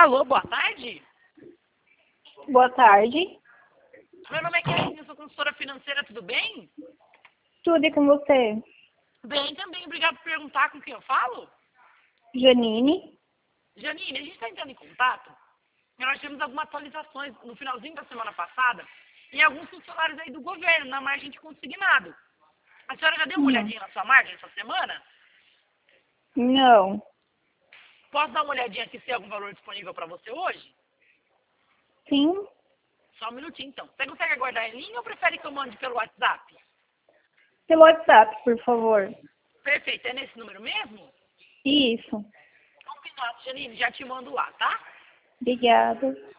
Alô, boa tarde. Boa tarde. Meu nome é Kelly, eu sou consultora financeira, tudo bem? Tudo e com você? Bem também, obrigado por perguntar com quem eu falo. Janine? Janine, a gente está entrando em contato e nós tivemos algumas atualizações no finalzinho da semana passada em alguns funcionários aí do governo, na margem de consignado. A senhora já deu uma olhadinha na sua margem essa semana? Não. Posso dar uma olhadinha aqui se tem algum valor disponível para você hoje? Sim? Só um minutinho então. Você consegue aguardar em linha ou prefere que eu mande pelo WhatsApp? Pelo WhatsApp, por favor. Perfeito, é nesse número mesmo? Isso. Combinado, Janine, já te mando lá, tá? Obrigada.